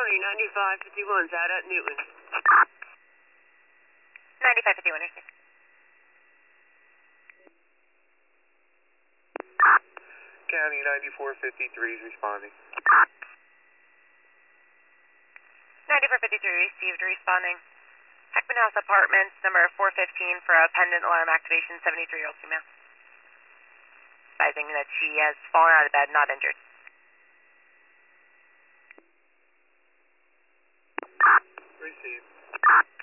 County 9551's out at Newton. 9551, sir. County 9453 is responding. 9453 received, responding. Heckman House Apartments, number 415 for a pendant alarm activation, 73-year-old female. Advising that she has fallen out of bed, not injured. Received.